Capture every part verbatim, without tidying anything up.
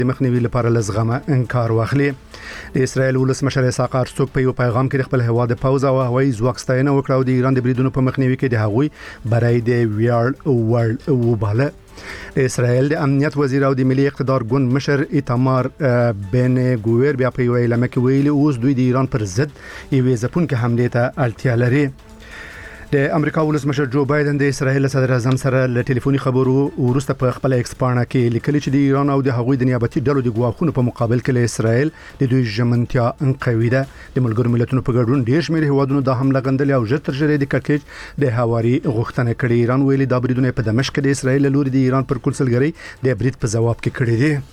د مخنیوي لپاره لزغمه انکار واخلي. د اسرایل ولسمشر اسحاق هرڅوک په یو پیغام کې خپل هواد پوز او هوایي ځواک ستاینه وکړه او د ایران د بریدونو په مخنیوي کې د هغوی برای د ویاړ ورلد وباله. د اسرایل د امنیت وزیر او د ملي اقتدار ګوند مشر ایتامار بن ګویر بیا په یو اعلامیه کې ویلي اوس دوی د ایران پر ضد یوې ځپونکې حملې ته اړتیا لري. د امریکا ولسمشر جو بایدن د اسرایل صدر اعظم سره له ټلیفوني خبرو وروسته په خپل ایکس پاڼه کې لیکلي چې د ایران او د هغوی د نیابتي ډلو د ګواښونو په مقابل کې له اسرایل د دوی ژمنتیا انقوي ده. د ملګرو ملتونو په ګډون ډېر شمېر هیوادونو د حمله غندلې او ژر تر ژره د کړکېچ د هواري غوښتنه کړې. ایران ویلي دا بریدونه په دمشق کې د اسرایل له لوري د ایران پر کونسلګرۍ د برید په ځواب کې کړي دي.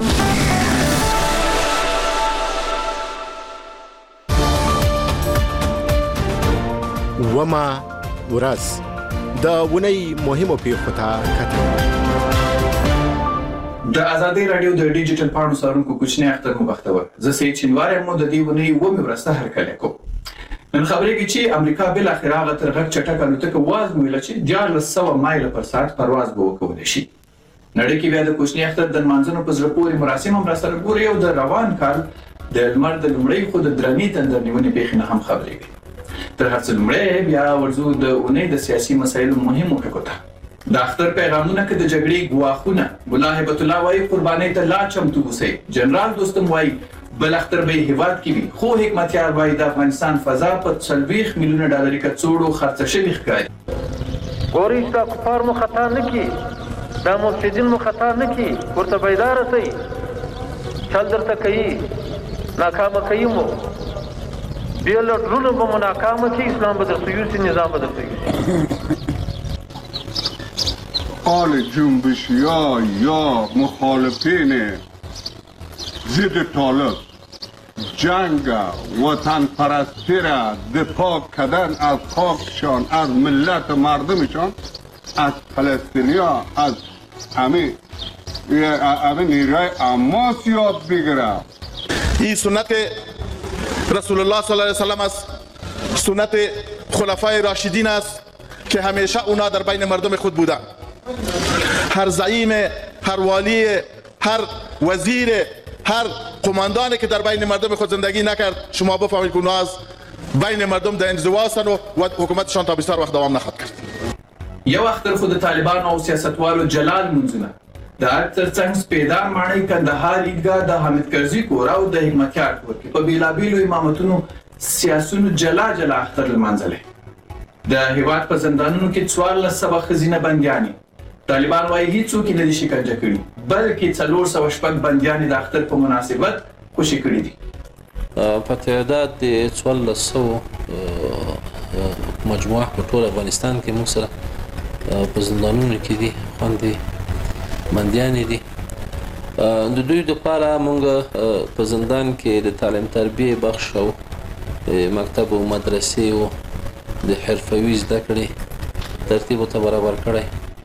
وما ورځ د ونی مهمو پیښو ته کتل. د ازادي رادیو د ډیجیټل پاڼو سرونکو کوچنی اختر مو بختور. زه سې چنوار مو د دې ونی و مې ورسته هرکله کو. نن خبرې کې چې امریکا بل اخر هغه ترغه چټک الوتکه واز ویل چې دیارلس سوه مایل پر ساعت پرواز به وکړي شي. نړۍ کې بیا د کوچنی اختر د منځونو په زړه پورې مراسم هم را سره ګوري او د روان کال د لمر د لومړی خو د درنې تندر نیونې پیښې نه هم خبرې کوي. تر هر څه لومړی بیا ورځو د اونۍ د سیاسي مسایلو مهمو ټکو ته. د اختر پیغامونه کې د جګړې ګواښونه مولا هبت الله وايي قربانۍ ته لا چمتو اوسئ. جنرال دوستم وايي بل اختر به هیواد کې وي خو حکمتیار وايي د افغانستان فضا په څلوېښت میلیونه ډالري کڅوړو خرڅ شوي ښکاري. ګورئ دا کفار مو خطا نه کړي، دا مفسدین مو خطا نه کړي، ورته بیداره شئ. چل درته کوي ناکامه کوي مو بیل ډرونه به مناکامه کی اسلام به در سیوسی نظام به در سیوسی. آل جنبشی ها یا مخالفین ضد طالب جنگ وطن پرستی را دفاع کردن از خاکشان، از ملت و مردمشان، از فلسطینی ها، از همه همه نیروی حماس یاد بگیرن. این سنت رسول الله صلی الله علیه وسلم است، سنت خلفای راشدین است که همیشه اونا در بین مردم خود بودن. هر زعیم، هر والی، هر وزیر، هر قماندانی که در بین مردم خود زندگی نکرد شما بفهمید که اونا از بین مردم در انزوا هستند و حکومتشان تا بسیار وقت دوام نخواهد کرد. یو وخت خود طالبان او سیاستوالو جلال منځونه د اکثر څنګه سپیدار ماڼۍ کندهار عیدګاه د حامد کرزي کور او د حکمتیار کور کې په بیلابیلو امامتونو سیاسونو جلا جلا اختر لمانځلې. د هیواد په زندانونو کې څوارلس سوه ښځینه بندیانې طالبان وايي هیڅوک یې نه دي شکنجه کړي بلکې څلور سوه شپږ بندیانې د اختر په مناسبت خوشي کړي دي. په تعداد د څوارلس سوه مجموعه په ټول افغانستان کې موږ سره په زندانونو کې دي خوندې بندیانې دي. د دوی لپاره موږ په زندان کې د تعلیم تربیه بخش او مکتب او مدرسې او د حرفوي زده کړې ترتیب ته برابر کړی.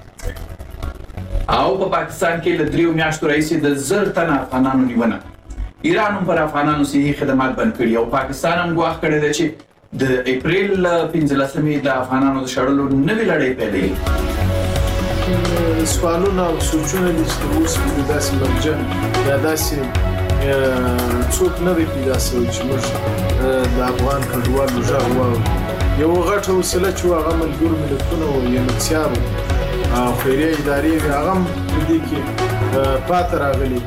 او په پاکستان کې له دریو میاشتو راهیسې د زر تنه افغانانو نیونه. ایران هم پر افغانانو صحي خدمات بند کړي او پاکستان هم ګواښ کړی دی چې د اپریل پنځلسمې د افغانانو د شړلو نوې لړۍ پیلوي. سوالونه او سوچونه دي چې اوس په داسې مرجع یا داسې څوک نه دی پیدا شوی چې موږ د افغان کډوالو غږ واورو. یو غټه وسیله چې هغه ملګرو ملتونه او یونیسیار او خیریه ادارې هغه هم په دې کې پاتې راغلي.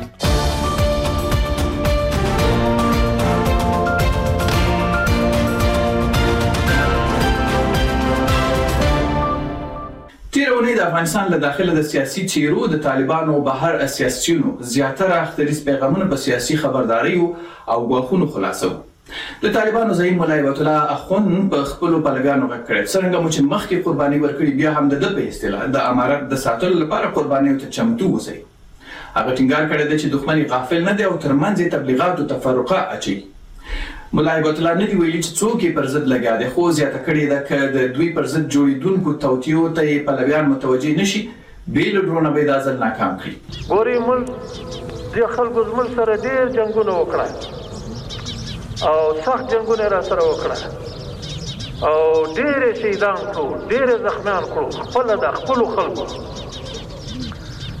تیر اونۍ د افغانستان له داخله د سیاسي چیرو د طالبانو او بهر سیاسيونو زیاتره اختریز پیغامونه په سیاسي خبرداري او غواخونو خلاصو. د طالبانو زعیم مولا هبت الله اخوند په خپل پلویانو غږ کړی څنګه مو چې مخکې قرباني ورکړي بیا هم د په اصطلاح د امارت د ساتلو لپاره قرباني ته چمتو اوسئ. هغه ټینګار کړی دی چې دښمن غافل نه دی او ترمنځ تبلیغات او تفرقه اچي. مولا هبت الله نه دی ویلي چې څوک یې پر ضد لګیا دی خو زیاته کړې ده که د دوی پر ضد جوړېدونکو توطیو ته یې پلویان متوجه نشي بې له ډرونه به یې دا ځل ناکام کړي. ګورئ موږ دې خلکو زموږ سره ډېر جنګونه وکړه او سخت جنګونه را سره وکړه او ډېرې شهیدان کړو ډېرې زخمیان کړو خپله د خپلو خلکو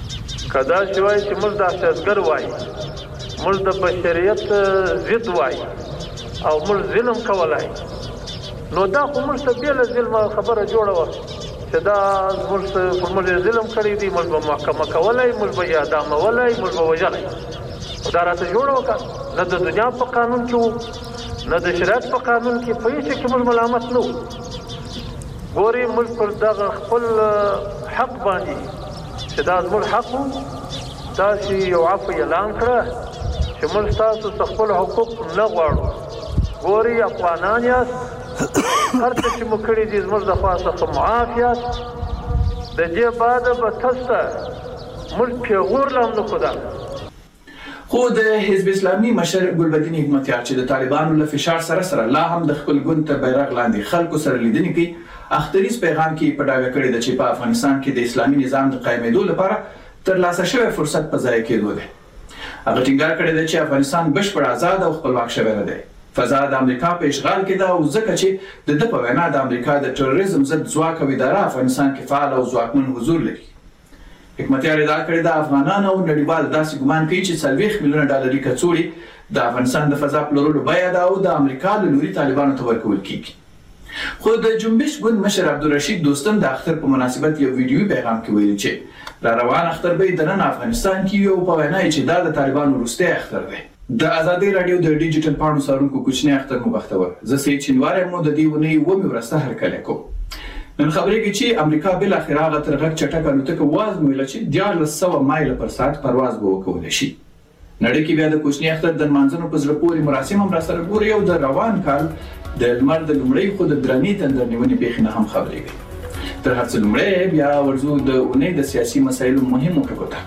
کدا شوای چې موږ دهشتګر وای موږ د بشریت ضد وای او موږ ظلم کولای نو دا خو موږ ته بیل ظلم خبره جوړه و چې دا موږ په موږ ظلم کړی دی موږ به محکمه کولای موږ به اعدام ولای موږ به وژلای دا راته جوړه وکړه نه د دنیا په قانون کې نه د شریعت په قانون کې په هیڅ کې موږ ملامت نه وو ګوري موږ پر دغه خپل حق باندې چې دا زموږ حق و دا چې یو عفو اعلان کړه چې موږ تاسو خپل حقوق نه غواړو ګوري افغانان یاست هر څه چې مو کړي دي زموږ د خوا څخه معاف یاست د دې بعد به تاسو ته موږ پیغور لام نه خدا خو د حزب اسلامي مشر ګلبدین حکمتیار چې د طالبانو له فشار سره سره لا هم د خپل ګوند تر بیرغ لاندې خلکو سره لیدنې کوي اختریز پیغام کې په ډاګه کړی د چې په افغانستان کې د اسلامي نظام د قائمېدو لپاره ترلاسه شوی فرصت په ځای کېدو دی هغه ټینګار کړی دی چې افغانستان بشپړ آزاد او خپلواک شوی نه دی فضا د امریکا په اشغال کې ده او ځکه چې د ده په وینا د امریکا د تروریزم ضد ځواک او اداره افغانستان کې فعال او ځواکمن حضور لري حکمتیار ادعا کړې ده افغانان او نړیوال داسې ګمان کوي چې څلوېښت میلیونه ډالري کڅوړې د افغانستان د فضا پلورلو بیه ده او د امریکا له لوري طالبانو ته ورکول کیږي خو د جنبش ګوند مشر عبدالرشید دوستم د اختر په مناسبت یو ویډیوي پیغام کې ویلي چې را روان اختر به د نن افغانستان کې یو په وینا چې دا د طالبانو وروستی اختر دی د ازادي رادیو د ډیجیټل پاڼو څارونکو کوچنی اختر مو بختور زه سید شینوار یم د دې ونې اومه ورسته هرکلی کوم نن خبرېږي چې امریکا بل اخر هغه تر غږ چټک الوتکه وازمویله چې دیارلس سوه مایله پر ساعت پرواز به وکولی شي نړۍ کې بیا د کوچني اختر د نمانځنو په زړه پورې مراسم هم راسره ګوري او د روان کال د لمر د لومړۍ خو د درنې تندر نیونې پیښې نه هم خبرېږي تر هر څه لومړی بیا ورځو د اونۍ د سیاسي مسایلو مهمو ټکو ته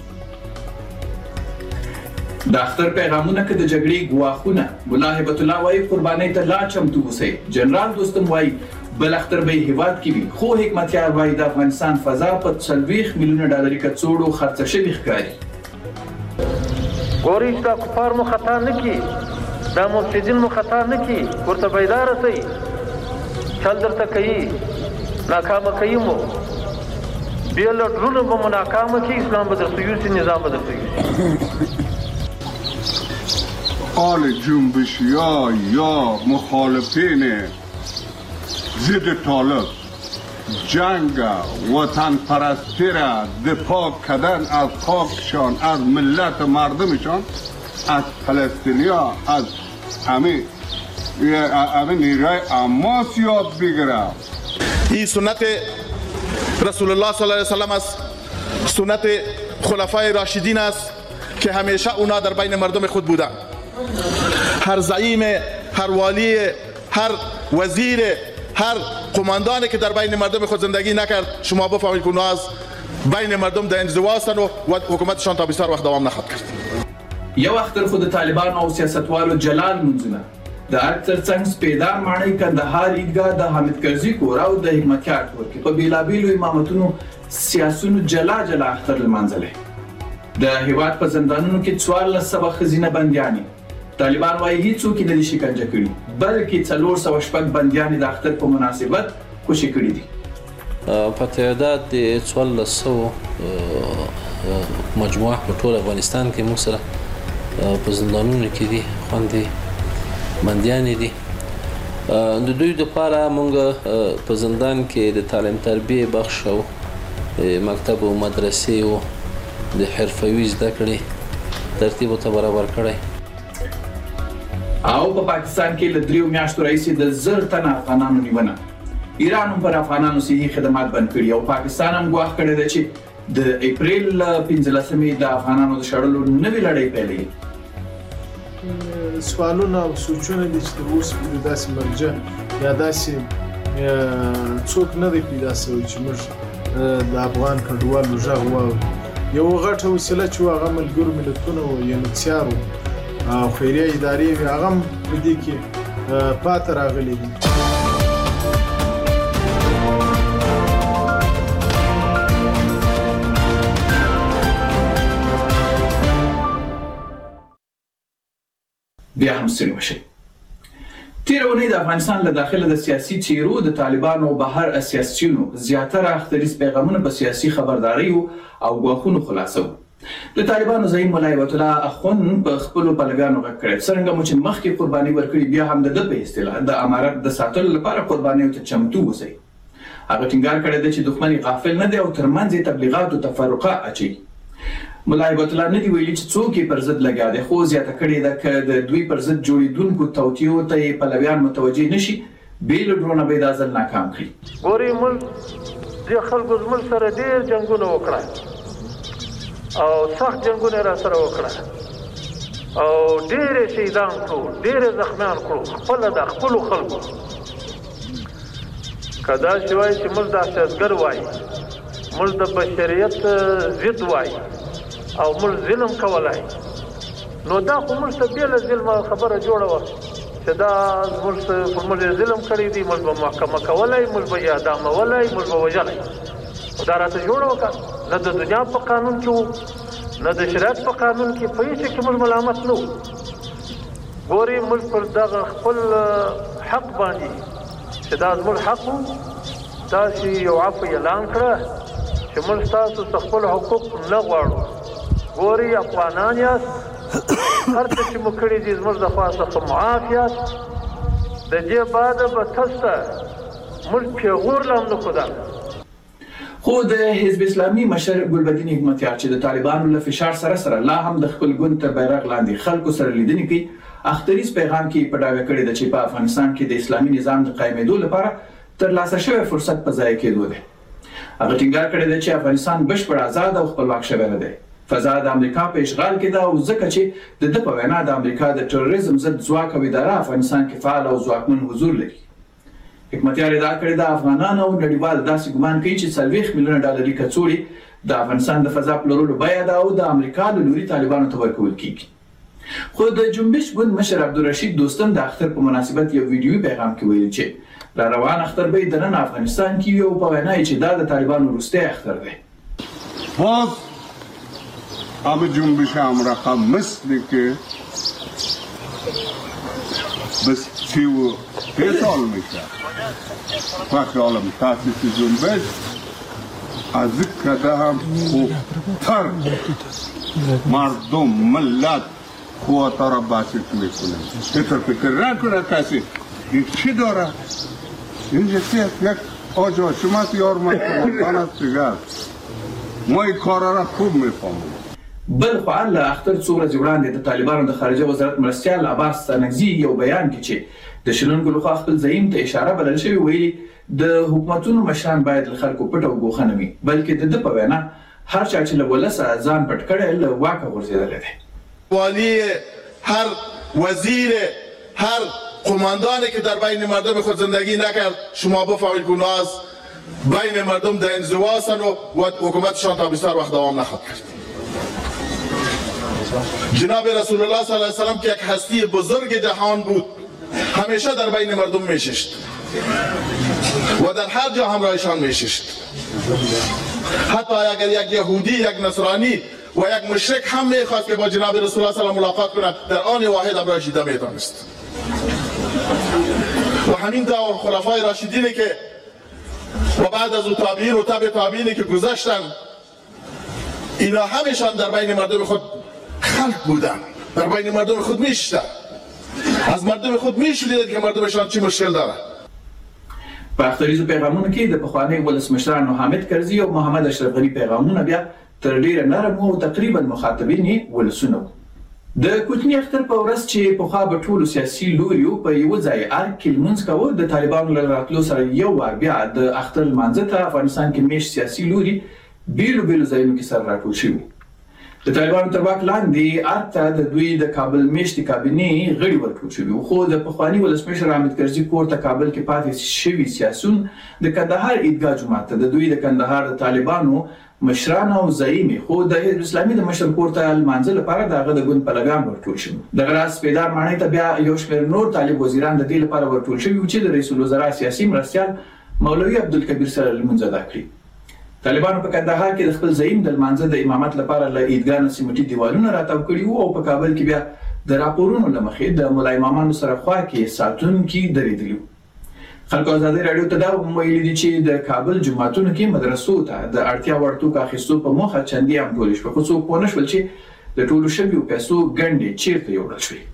د اختر پیغامونه کې د جګړې ګواښونه ملا هبت الله وایي قربانۍ ته لا چمتو اوسئ جنرال دوستم وایي بل اختر به هیواد کې وي خو حکمتیار وایي د افغانستان فضا په څلوېښت میلیونه ډالري کڅوړو خرڅه شوې ښکاري ګورئ دا کفار مو خطا نه کړي دا مفسدین مو خطا نه کړي ورته بیدار اوسئ چل درته کوي ناکامه کوي مو بیا له ډرونه به مو ناکامه کړي اسلام به درته یوسي نظام به درته یوسي آل جنبشی ها یا مخالفین ضد طالب جنگ وطن پرستی را دفاع کردن از خاکشان از ملت مردمشان از فلسطینیا از همه همه نیروی حماس یاد بگیره این سنت رسول الله صلی الله علیه وسلم است سنت خلفای راشدین است که همیشه اونا در بین مردم خود بودن هر زعیم هر والی هر وزیر هر قماندانی که در بین مردم خود زندگی نکرد شما بفهمید که اونا از بین مردم در انزوا هستند و حکومتشان تا بسیار وقت دوام نخواهد کرد یو اختر خود طالبان او سیاستوالو جلال منځونه د ارګ ترڅنګ سپیدار ماڼۍ کندهار عیدګاه د حامد کرزي کور او د حکمتیار کور کې په بیلابیلو امامتونو سیاسونو جلا جلا اختر لمانځلی د هیواد په زندانونو کې څوارلس سوه ښځینه بندیانې طالبان وایي هیڅوک یې نه دي شکنجه کړي بلکې څلور سوه شپږ بندیانې د اختر په مناسبت خوشي کړي دي په تعداد د څوارلس سوه مجموعه په ټول افغانستان کې موږ سره په زندانونو کې دي خوندې بندیانې دي د دوی دپاره موږ په زندان کې د تعلیم تربیې بخش او مکتب او مدرسې او د حرفوي زده کړې ترتیب ورته برابر کړی او په پاکستان کې له دریو میاشتو راهیسې د زر تنه افغانانو نیونه ایران هم پر افغانانو صحي خدمات بند کړي او پاکستان هم ګواښ کړی دی چې د اپریل پنځلسمې د افغانانو د شړلو نوې لړۍ پیلوي سوالونه او سوچونه دي چې تر اوسه پورې داسې مرجع یا داسې څوک نه دی پیدا شوی چې موږ د افغان کډوالو غږ واورو یو غټه وسیله چې هغه ملګرو ملتونو یو نڅیار او خیریه ادارې هغه هم په دې کې پاتې راغلي دي بیا هم ستړي مشئ تیره اونۍ د افغانستان له داخله د سیاسي څیرو د طالبانو بهر سیاسیونو زیاتره اختریز پیغامونه په سیاسي خبرداریو او ګواښونو خلاصو. د طالبانو زعیم ملا هیبت الله اخوند په خپلو پلویانو غږ کړی څرنګه مو چې مخکې قرباني ورکړي بیا هم د ده په اصطلاح د امارت د ساتلو لپاره قربانیو ته چمتو اوسئ. هغه ټینګار کړی دی چې دښمن غافل نه دی او ترمنځ یې تبلیغات او تفرقه اچوي. ملا هیبت الله نه دی ویلي چې څوک یې پر ضد لګیا دی، خو زیاته کړې ده که د دوی پر ضد جوړېدونکو توطیو ته یې پلویان متوجه نه شي بې له ډرونه به یې دا ځل ناکام کړي. ګورې ملک دې خلکو زموږ سره ډېر جنګونه وکړه او سخت جنګونه را سره وکړه او ډېرې شهیدان کړو، ډېرې زخمیان کړو، خپله د خپلو خلکو. که داسې وایي چې موږ دهشتګر وایي، موږ د بشریت ضد وایي او موږ ظلم کولای، نو دا خو موږ ته بېله ظلمه خبره جوړه وه چې دا موږ پر موږ ظلم کړی دی، موږ به محکمه کولی، موږ به یې اعدامولی، موږ به وژلی. خو دا راته جوړه وکړه، نه د دنیا په قانون کې وو، نه د شریعت په قانون کې، په هېڅ کې موږ ملامت نه وو. ګورې موږ پر دغه خپل حق باندې چې دا زموږ حق وو داسې یو عفو اعلان کړه چې موږ ستاسو څخه خپل حقوق نه غواړو. ګورئ افغانان یاست، هر څه چې مو کړي دي زموږ د خوا څخه معاف یاست. د دې بعده به تاسو ته موږ پیغور لا هم نه ښودل. خو د حزب اسلامي مشر ګلبدین حکمتیار چې د طالبانو له فشار سره سره لا هم د خپل ګوند تر بیرغ لاندې خلکو سره لیدنې کوي، اختریز پیغام کې په ډاګه کړې ده چې په افغانستان کې د اسلامي نظام د قایمېدو لپاره ترلاسه شوی فرصت په ضایع کېدو دی. هغه ټینګار کړی دی چې افغانستان بشپړ آزاد او خپلواک شوی نه دی. فضا د امریکا په اشغال کې ده او ځکه چې د ده په وینا د امریکا د تروریزم ضد ځواک او اداره افغانستان کې فعال او ځواکمن حضور لري. حکمتیار ادعا کړې ده افغانان او نړیوال داسې ګمان کوي چې څلوېښت میلیونه ډالري کڅوړې د افغانستان د فضا پلورلو بیه ده او د امریکا له لوري طالبانو ته ورکول کیږي. خو د جنبش ګوند مشر عبدالرشید دوستم د اختر په مناسبت یو ویډیوي پیغام کې ویلي چې را روان اختر به د نن افغانستان کې وي او په وینا یې چې دا د طالبانو وروستی اختر دی. باز همه جنبش هم رقم مثل که بس سی و سه سال میشه وقتی عالم تاسیس جنبش از این کده هم خوبتر مردم ملت خواهتا را بسیط میکنه. اینطور فکر نکنه کسی این چی داره؟ اینجا یک آجا شما یار مکتبان است دیگر ما این کارا را خوب میفهمیم. بل خو له اختر څو ورځې وړاندې د طالبانو د خارجه وزارت مرستیال عباس ستانکزي یو بیان کې چې د شلونکو لخوا خپل زعیم ته اشاره بلل شوې ویلي د حکومتونو مشران باید له خلکو پټ او ګوښه نه وي، بلکې د ده په وینا هر چا چې له ولسه ځان پټ کړی له واکه غورځېدلی دی. والی هر وزیر هر قماندانی که در بین مردم خود زندگی نکرد شما بفهمید که اونا از بین مردم در انزوا هستند و حکومتشان تا بسیار وقت دوام نخواهد کرد. جناب رسول الله صلی الله علیه وسلم که یک هستی بزرگ جهان بود همیشه در بین مردم میشست و در هر جا همراهشان میشست. حتی اگر یک یهودی، یک نصرانی و یک مشرک هم میخواست که با جناب رسول الله صلی الله علیه و ملاقات کند در آن واحد همراهش دیده میتونست. و همین دو خلفای راشدینی که و بعد از او تابعین و تبع تابعینی که گذشتن اینا همیشان در بین مردم خود خلق بودن، در بین مردم خود میشتن، از مردم خود میشنیدن که مردمشان چی مشکل داره. په اختریزو پیغامونو کې د پخواني ولسمشرانو حامد کرزي او محمد اشرف غني پیغامونه بیا تر ډیره نرم او تقریبا مخاطبین یې ولسونه وو. د کوچني اختر په ورځ چې پخوا به ټولو سیاسي لوریو په یوه ځای ارګ کې لمونځ کاوه، د طالبانو له راتلو سره یو وار بیا د اختر لمانځه ته افغانستان کې میشت سیاسي لوري بیلو بیلو ځایونو کې سره راټول شوي. د طالبانو تر واک لاندې ارګ ته د دوی د کابل میشتې کابینې غړي ورکړل شوي، خو د پخواني ولسمشر حامد کرزي کور ته کابل کې پاتې شوي سیاسون د کندهار عیدګاه جومات ته د دوی د کندهار د طالبانو مشران او زعیمې خو د حزب اسلامي د مشر کور ته لمانځه لپاره د هغه د ګوند پلویان ورټول شوي. دغه راز سپېدار ماڼۍ ته بیا یو شمېر نور طالب وزیران د دې لپاره ورټول شوي وو چې د رئیس الوزرا سیاسي مرستیال مولوي عبدالکبیر سره لمونځ ادا کړي. طالبانو په کندهار کې د خپل زعیم د لمانځه د امامت لپاره له عیدګاه نه سیمټي دیوالونه راتاو کړي وو او په کابل کې بیا د راپورونو له مخې د ملا امامانو سره خوا کې ساتونکي درېدلي وو. خلکو ازادي راډیو ته دا هم ویلي دي چې د کابل جوماتونو کې مدرسو ته د اړتیا وړ توکو اخیستو په موخه چندې هم ټولې شوې، خو څوک پوه نه شول چې د ټولو شویو پیسو ګنډې چیرته یوړل شوې.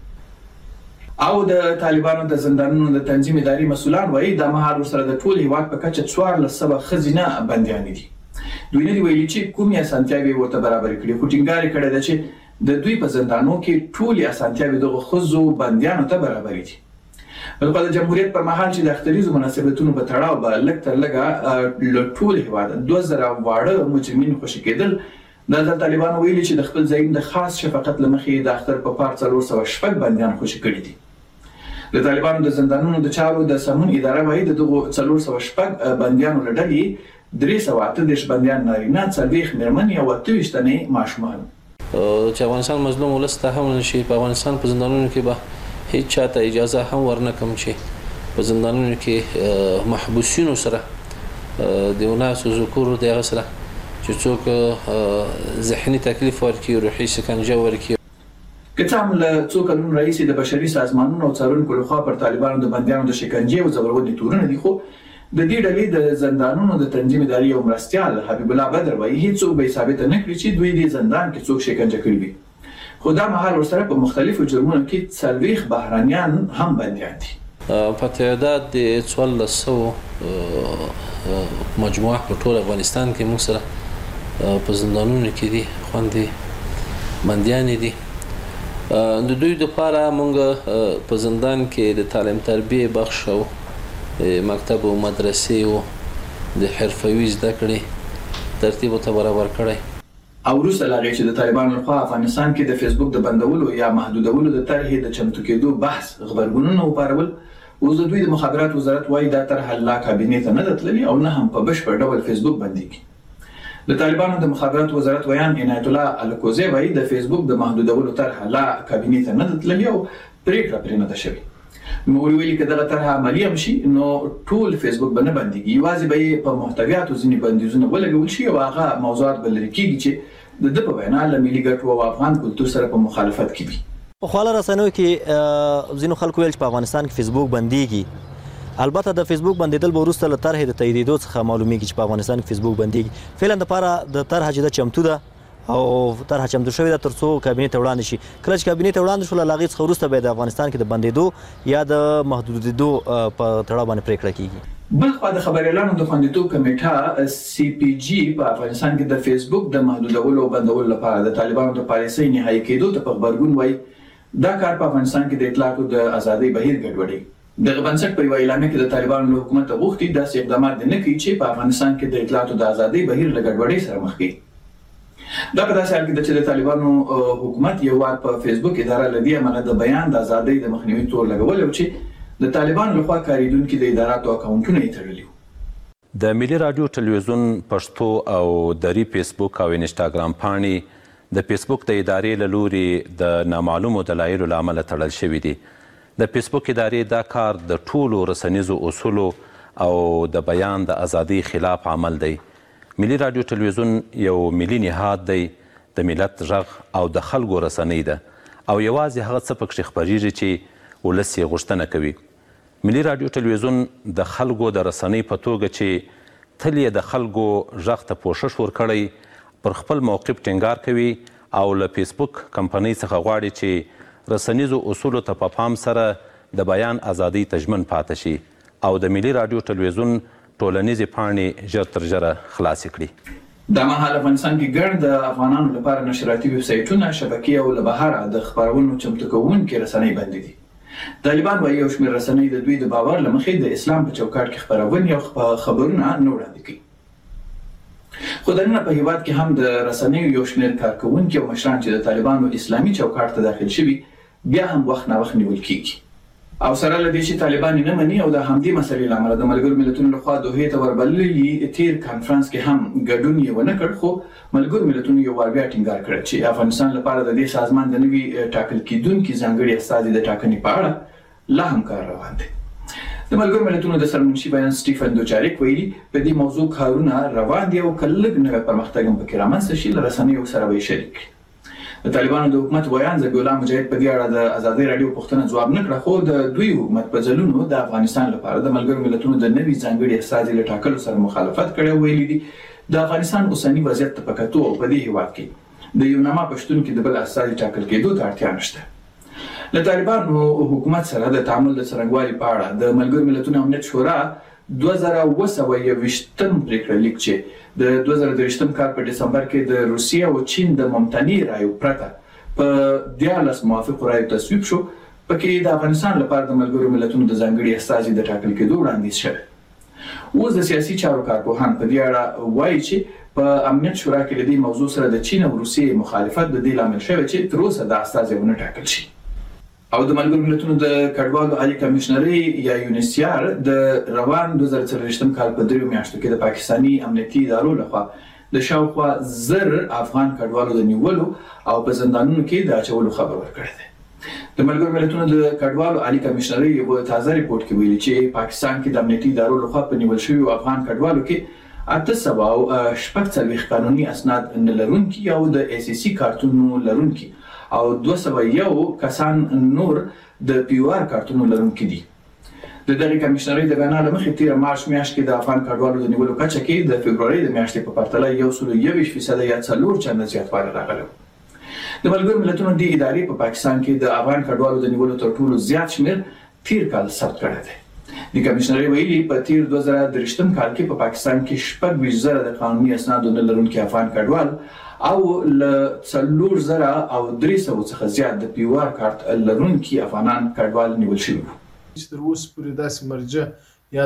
او د طالبانو د زندانونو د تنظیم اداري مسؤلان وایي دا مهال ورسره د ټول هیواد په کچه څوارلس سوه ښځینه بندیانې دي. دوی نه دي ویلي چې کومې اسانتیاوې ورته برابرې کړي، خو ټینګار یې کړی ده چې د دوی په زندانونو کې ټولې اسانتیاوې دغو ښځو بندیانو ته برابرې دي. بلکې د جمهوریت پر مهال چې د اختریزو مناسبتونو په تړاو به لږ تر لږه له ټول هیواد دوه زره واړه مجرمین خوشي کېدل. دا د طالبانو ویلي چې د خپل ځایین د خاص شفقت له مخې د اختر په پار څلور سوه شپږ بندیان خوشي کړي دي. د طالبانو د زندانونو د چارو د سمون اداره وایي د دغو څلور سوه شپږ بندیانو له ډلې درې سوه اته دېرش بندیان نارینه، څلوېښت مېرمنې او اته ویشت تنې ماشومان. چې افغانستان مظلوم ولس ته هم نشي په افغانستان په زندانونو کې به هیڅ چاته اجازه هم ورنکم چې په زندانونو کې محبوسینو سره د وناسو ذکورو دغه سره چې څوک ذهني تکلیف ورکړي، روحي سکنجه ورکړي. که څه هم له څو کلونو راهیسې د بشري سازمانونو او څارونکو لخوا پر طالبانو د بندیانو د شکنجې او ځورونې تورونه دي، خو د دې ډلې د زندانونو د تنظیم اداري او مرستیال حبیب الله بدر وایي هیڅوک به یې ثابته نه کړي چې دوی دې زندان کې څوک شکنجه کړي وي. خو دا مهال ورسره په مختلفو جرمونو کې څلوېښت بهرانیان هم بندیان دي. په تعداد د څوارلس سوو مجموعه په ټول افغانستان کې موږ سره په زندانونو کې دي خوندې بندیانې دي. د دوی دپاره موږ په زندان کې د تعلیم تربیې بخش او مکتب او مدرسې او د حرفوي زده کړې ترتیب ورته برابر کړی. او وروسته له هغې چې د طالبانو لخوا افغانستان کې د فیسبوک د بندولو یا محدودولو د طرحې د چمتو کېدو بحث غبرګونونه وپارول، اوس د دوی د مخابرات وزارت وایي دا طرحه لا کابینې ته نه ده تللې او نه هم په بشپړ ډول فیسبوک بندېږي. د طالبانو د مخابرات وزارت ویان عنایت الله الکوزی وایي د فیسبوک د محدودولو طرحه لا کابینې ته نه ده تللې او پرېکړه پرې نه ده شوې. نو ویلي که دغه طرحه عملي هم شي نو ټول فیسبوک به نه بندېږي، یوازې به یې په محتویاتو ځینې بندیزونه ولګول شي او هغه موضوعات به لرې کېږي چې د ده په وینا له ملي ګټو او افغان کلتور سره په مخالفت کې وي. په خواله رسنیو کې ځینو خلکو ویل چې په افغانستان کې فیسبوک بندېږي. البته د فیسبوک بندېدل به وروسته له طرحې د تاییدېدو څخه معلومیږي چې په افغانستان کې فیسبوک بندېږي. فعلا دپاره د طرحه چې ده چمتو ده او طرحه چمتو شوې ده تر څو کابینې ته وړاندې شي. کله چې کابینې ته وړاندې شوله له هغې څخه وروسته به د افغانستان کې د بندېدو یا د محدودېدو په تړاو باندې پرېکړه کېږي. بل خوا د خبریالانو د خوندیتوب کمیټه سی پی جی په افغانستان کې د فیسبوک د محدودولو او بندولو لپاره د طالبانو د پالیسۍ نهایي کېدو ته په غبرګون وایي دا کار په افغانستان کې د اطلاعاتو د ازادۍ بهیر ګډوډوي. دغه بنسټ په یوه اعلامیه کې د طالبانو له حکومته غوښتي داسې اقدامات دې نه کوي چې په افغانستان کې د اطلاعاتو د ازادۍ بهیر له ګډوډۍ سره مخ کړي. دا په داسې حال کې ده چې د طالبانو حکومت یو وار په فیسبوک اداره له دې امله د بیان د ازادۍ د مخنیوي تور لګولی و چې د طالبانو لخوا کاریدونکي د اداراتو اکاونټونه یې تړلي وو. د ملي راډیو ټلویزیون پښتو او دری فیسبوک او انسټاګرام پاڼې د فیسبوک د ادارې له لوري د نامعلومو دلایلو له امله تړل شوي دي. د فیسبوک ادارې دا کار د ټولو رسنیزو اصولو او د بیان د ازادۍ خلاف عمل دی. ملي راډیو ټلویزیون یو ملي نهاد دی، د ملت غږ او د خلکو رسنۍ ده او یوازې هغه څه پکښې خپریږي چې ولس یې غوښتنه کوي. ملي راډیو ټلویزیون د خلکو د رسنۍ په توګه چې تل یې د خلکو غږ ته پوښښ ورکړی پر خپل موقف ټینګار کوي او له فیسبوک کمپنۍ څخه غواړي چې رسنیزو اصولو ته په پام سره د بیان ازادۍ ته ژمن پاتې شي او د ملي راډیو ټلویزیون ټولنیزې پاڼې ژر تر ژره خلاصې کړي. دا مهال افغانستان کې ګڼ د افغانانو لپاره نشراتي ویب سایټونه، شبکې او له بهره د خپرونو چمتو کوونکي رسنۍ بندې دي. طالبان وایي یو شمېر رسنۍ د دوی د باور له مخې د اسلام په چوکاټ کې خپرونې او خبرونه نه وړاندې کوي. خو دننه په هیواد کې هم د رسنیو یو شمېر کارکوونکي او مشران چې د طالبانو اسلامي چوکاټ ته داخل شوي بیا هم وخت ناوخت نیول کېږي. او سره له دې چې طالبان یې نه مني او د همدې مسلې له امله د ملګرو ملتونو لخوا دوحې ته وربللي تیر کانفرنس کې هم ګډون یې ونه کړ، خو ملګرو ملتونو یو وار بیا ټینګار کړی چې افغانستان لپاره د دې سازمان د نوي ټاکل کېدونکي ځانګړي استازي د ټاکنې په اړه لا هم کار روان دی. د ملګرو ملتونو د سرمنشي بیان سټیفن دوچاریک ویلي په دې موضوع کارونه روان دي او که لږ نوی پرمختګ هم پکې رامنځته شي له رسنیو سره به یې شریک کړي. د طالبانو د حکومت ویان ذبیح الله مجاهد په دې اړه د ازادي رادیو پوښتنه ځواب نه کړ، خو د دوی حکومت په ځلونو د افغانستان لپاره د ملګرو ملتونو د نوي ځانګړي استازي له ټاکلو سره مخالفت کړی ویلي دي د افغانستان اوسنی وضعیت ته په کتو په دې هیواد کې د یو نامه پښتون کې د بل استازي ټاکل کېدو ته اړتیا نشته. له طالبانو حکومت سره د تعامل د څرنګوالي په اړه د ملګرو ملتونو امنیت شورا دوه زره اوه سوه یوویشتم پریکړه لیک چې د دوه زره درویشتم کال په ډسمبر کې د روسیې او چین د ممتنع رایو پرته په دیارلس موافقو رایو تصویب شو، پکې د افغانستان لپاره د ملګرو ملتونو د ځانګړي استازي د ټاکل کېدو وړاندیز شوی. اوس د سیاسي چارو کارپوهان په دې اړه وایي چې په امنیت شورا کې د دې موضوع سره د چین او روسیې مخالفت د دې لامل شوی چې تر اوسه د استازي ونه ټاکل شي. او د ملګرو ملتونو د کډوالو عالی کمشنري یا یونیسیار د روان دوه زره څلوېښتم کال په دریو میاشتو کې د پاکستاني امنیتي ادارو لخوا د شاوخوا زر افغان کډوالو د نیولو او په زندانونو کې د اچولو خبر ورکړی دی. د ملګرو ملتونو د کډوالو عالی کمشنري یو تازه ریپورت کې ویلي چې پاکستان کې د امنیتي ادارو لخوا په نیول شویو افغان کډوالو کې اته سوه او شپږ څلوېښت قانوني اسناد نه لرونکي او د ای سی سی کارتونو لرونکي او دوه سوه یو کسان نور د پی او آر کارتونو لرونکي دي. د دغه کمشنري د بیان له مخې تیر مارچ میاشت کې د افغان کډوالو د نیولو کچه کې د فبروري د میاشتې په پرتله یو سل یوویشت فیصد یا څلور چنده زیاتوالی راغلی. د ملګرو ملتونو د ادارې په پاکستان کې د افغان کډوالو د نیولو تر ټولو زیات شمیر تیر کال ثبت کړی دی. د کمشنري ویلي په تیر دوه زره درویشتم کال کې په پاکستان کې شپږ ویشت زره د قانوني اسنادو نه لرونکي افغان کډوال او له څلور زره او درې سوه څخه زیات د پی او آر کارت لرونکي افغانان کډوال نیول شوي وو. تر اوسه پورې داسې مرجع یا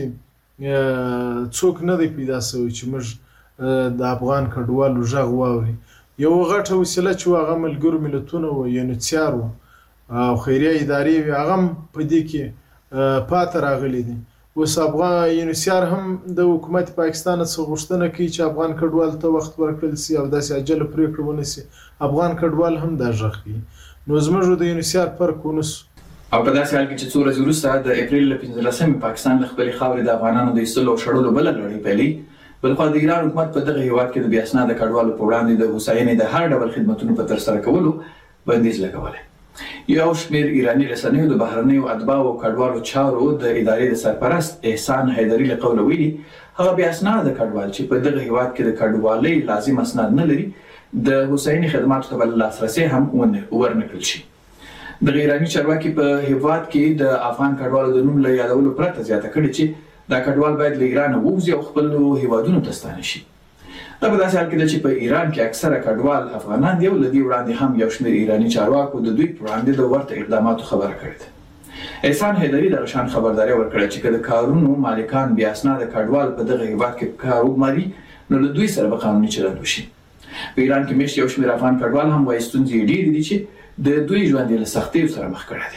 داسې څوک نه دی پیدا شوی چې موږ د افغان کډوالو غږ واوري. یو غټه وسیله چې هغه ملګرو ملتونه و یونیسیار و او خیریه ادارې وي هغه په دې کې پاتې راغلي دي. اوس افغان یونیسیار هم د حکومت پاکستان څخه غوښتنه کوي چې افغان کډوال ته وخت ورکړل شي او داسې عاجله پریکړه ونه شي. افغان کډوال هم دا غږ کوي. نو زموږ د یونیسیار فرق ونسو. او په داسې حال کې چې څو ورځې وروسته د اپریل له پنځلسمې پاکستان له خپلې خاورې د افغانانو د ایستلو او شړلو بله لړۍ پیلوي، بلخوا د ایران حکومت په دغه هیواد کې د بې اسناده کډوالو په وړاندې د هوساینې د هر ډول خدمتونو په ترسره کولو بندیز لګولی. یو شمېر ایراني رسنیو د بهرنیو اتباعو او کډوالو چارو د ادارې د سرپرست احسان حیدري له قوله ویلي هغه بې اسناده کډوال چې په دغه هیواد کې د کډوالۍ لازم اسناد نه لري د هوساینې خدماتو ته به لاسرسی هم ورنه کړل شي. د ایراني چارواکي په هیواد کې د افغان کډوالو د نوم له یادولو پرته زیاته کړې چې دا کډوال باید له ایران ووځي او خپلو هیوادونو ته ستانه شي. دا په داسې حال کې ده چې په ایران کې اکثره کډوال افغانان دي او له دې وړاندې هم یو شمېر ایراني چارواکو د دوی په وړاندې د ورته اقداماتو خبره کړې ده. احسان حیدري دغه شان خبرداری ورکړه چې که د کارونو مالکان بې اسناده کډوال په دغه هیواد کې کار وګماري نو له دوی سره به قانوني چلند وشي. په ایران کې مېشت یو شمېر افغان کډوال هم وایي ستونزې یې ډېرې دي چې د دوی ژوند یې له سختیو سره مخ کړی دی.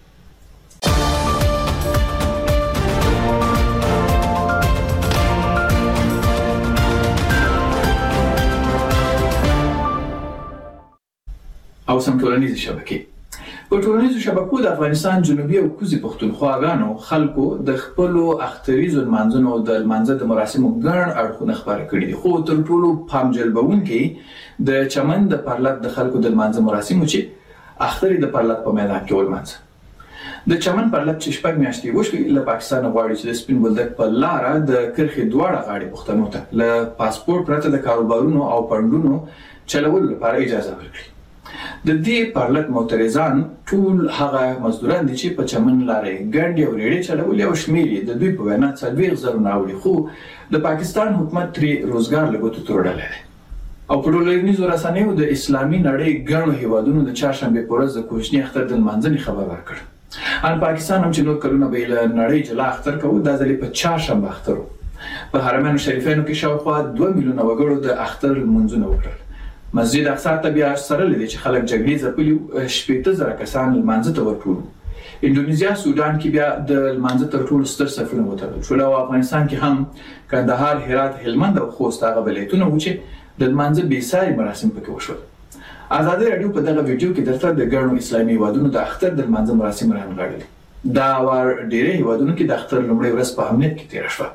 او سم ټولنیزې شبکې په ټولنیزو شبکو د افغانستان جنوبي او کوزي پښتونخواګانو خلکو د خپلو اختریزو لمانځنو او د لمانځه د مراسمو ګڼ اړخونه خپاره کړي دي، خو تر ټولو پام جلبونکي د چمن د پرلط د خلکو د لمانځه مراسمو چې اخترې د پرلط په میدان کې ولمانځه. د چمن پرلط چې شپږ میاشتې وشوي له پاکستان غواړي چې د سپین بولدک په لاره د کرښې دواړه غاړې پښتنو ته له پاسپورت پرته د کاروبارونو او پندونو چلولو لپاره اجازه ورکړي. د دې پرلط معترضان ټول هغه مزدوران دي چې په چمن لارې ګنډې او ریړې چلولې او شمېر یې د دوی په وینا څلوېښت زرونه اوړي، خو د پاکستان حکومت ترې روزګار له ګوتو تروړلی دی. او په ټولنیزو رسنیو د اسلامي نړۍ ګڼو هیوادونو د چهارشنبې په ورځ د کوچني اختر د لمانځنې خبر ورکړ. ان پاکستان هم چې نور کلونه به یې له نړۍ جلا اختر کوو، دا ځل یې په چهارشنبه اختر و. په حرمین شریفینو کې شاوخوا دوه میلیونه وګړو د اختر لمونځونه وکړل. مسجد اقصی ته بیا سره لیدي چې خلک جګړې ځپلي شپېته زره کسان لمانځه ته ورټول. اندونیزیا سودان کې بیا د لمانځه تر ټولو ستر صفونه وتړل شول او افغانستان کې هم کندهار، هرات، هلمند او خوست هغه ولایتونه و چې د لمانځه بې ساري مراسم پکې وشول. ازادي راډیو په دغه ویډیو کې درته د ګڼو اسلامي هیوادونو د اختر د لمانځه مراسم رانغاړلي. دا وار ډېری هیوادونو کې د اختر لومړۍ ورځ په امنیت کې تېره شوه.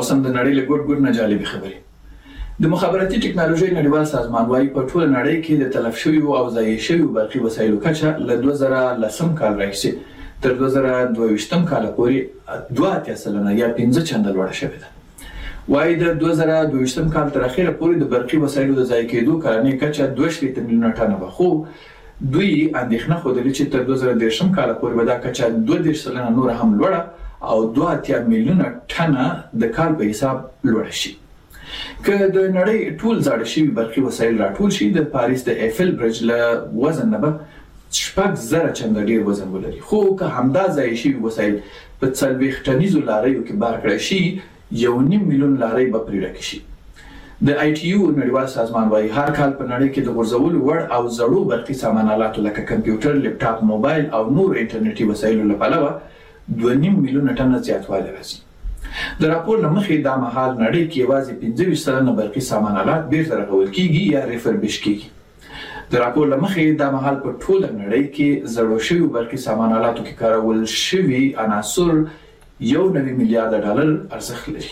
اوس هم د نړۍ له ګوټ ګوټ نه جالبې خبرې د مخابراتي ټکنالوژۍ نړیوال سازمان وايي په ټوله نړۍ کې د تلف شویو او ضایع شویو برقي وسایلو کچه له دوه زره لسم کال راهیسې تر دوه زره دوه ویشتم کال پورې دوه اتیا سلنه یا پنځه چنده لوړه شوې ده. وايي د دوه زره دوه ویشتم کال تر اخره پورې د برقي وسایلو د ضایع کېدو کلنۍ کچه دوه شپېته میلیونه ټنه وه، خو دوی اندېښنه ښودلې چې تر دوه زره دېرشم کال پورې به دا کچه دوه دېرش سلنه نور هم لوړه او دوه اتیا میلیونه ټنه د کال په حساب لوړه شي. که د نړۍ ټول زاړه شوي برقي وسایل راټول شي د پاریس د ایفل برج له وزن نه به شپږ زره چنده ډیر وزن ولري، خو که همدا ضایع شوي وسایل په څلوېښت ټنیزو لاریو کې بار کړی شي یو نیم میلیون لارۍ به پرې ډکې شي. د آی ټي یو نړیوال سازمان وايي هر کال په نړۍ کې د غورځولو وړ او زړو برقي سامان آلاتو لکه کمپیوټر، لیپټاپ، موبایل او نور انټرنیټي وسایلو له پلوه دوه نیم میلیونه ټنه زیاتوالی راځي. د راپور له مخې دا مهال نړۍ کې یوازې پنځه ویشت سلنه برقي سامان آلات بیرته رغول کیږي یا ریفربش کیږي. د راپور له مخې دا مهال په ټوله نړۍ کې زړو شویو برقي سامان آلاتو کې کارول شوي عناصر یو نوي میلیارډ ډالر ارزښت لري.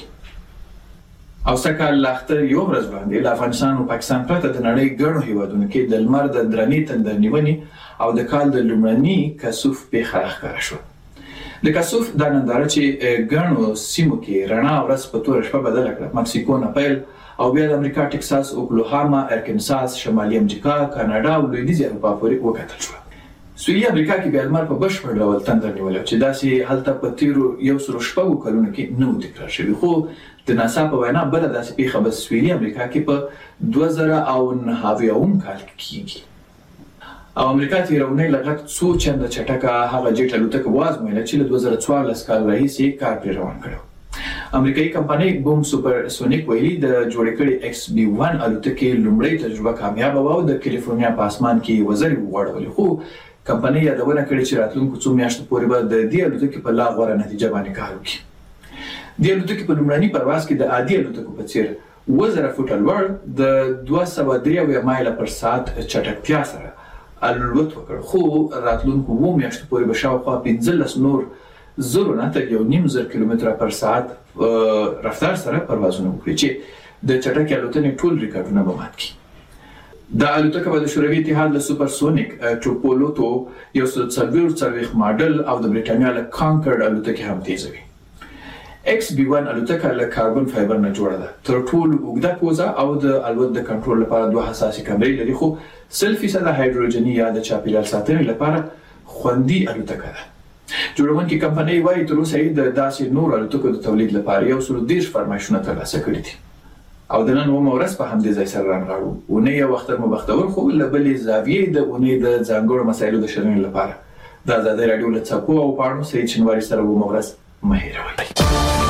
او سکهال لا اختر یو ورځ باندې له افغانستان او پاکستان پرته د نړۍ ګڼو هیوادونو کې د لمر د درنې تندر نیونې او د کال د لومړني کسوف پیښه راښکاره شوه. د کسوف دا ننداره چې ګڼو سیمو کې رڼا ورځ په توره شپه بدله کړه، مکسیکو نه پیل او بیا د امریکا ټکساس، اوکلاهاما، ارکنساس، شمالي امریکا، کاناډا او لویدیځې اروپا پورې وکتل شوه. سویلي امریکا کې بیا لمر په بشپړ ډول تندر نیولی چې داسې هلته په تیرو یو سلو شپږو کلونو کې نه و تکرار شوي، خو د ناسا په وینا بله داسې پیښه به سویلي امریکا کې په دوه زره او نهه اویاوم کال کې کیږي. او امریکا تېره اونۍ له غږ څو چنده چټکه هغه جیټ الوتکه وازمویله چې له دوه زره څوارلس کال راهیسې کار پرې روان کړی. امریکایي کمپنۍ بوم سوپر سونیک ویلي د جوړې کړې ایکس بي ون الوتکې لومړۍ تجربه کامیابه وه او د کالیفورنیا په اسمان کې وزرې وغوړولې، خو کمپنۍ یادونه کړې چې راتلونکو څو میاشتو پورې به د دې الوتکې په لا غوره نتیجه باندې کار وکړي. دې الوتکې په لومړني پرواز کې د عادي الوتکو په څیر اووه زره فوټه لوړ د دوه سوه درې اویا مایله پر ساعت چټکتیا سره الوت وکړ، خو راتلونکو اووه میاشتو پورې به شاوخوا پنځلس نور زرو نه تر یو نیم زر کیلومتره پر ساعت رفتار سره پروازونه وکړي چې د چټکې الوتنې ټول ریکارډونه به مات کړي. دا الوتکه به د شوروي اتحاد له سوپرسونیک ټوپولوتو یو سل څلوېښت څلوېښت ماډل او د برېټانیا له کانکرډ الوتکې هم تیزوي. ایکس بي ون الوتکه له کاربن فایبر نه جوړه ده، تر ټولو اوږده پوزه او د الوت د کنټرول لپاره دوه حساسې کمرې لري، خو سل فیصده هایدروجني یا د چاپیریال ساتنې لپاره خوندي الوتکه ده. جوړونکې کمپنۍ وايي تر اوسه یې د داسې نور الوتکو د تولید لپاره یو سل دېرش فرمایشونه ترلاسه کړي دي. او د نن اومه ورځ په همدې ځای سره رانغاړو. اونۍ یو اختر مو بختور، خو له بلې زاویې د اونۍ د ځانګړو مسایلو د شننې لپاره د ازادۍ راډیو له څپو او پاڼو سعید شینواري سره اومه ورځ مه هېروئ.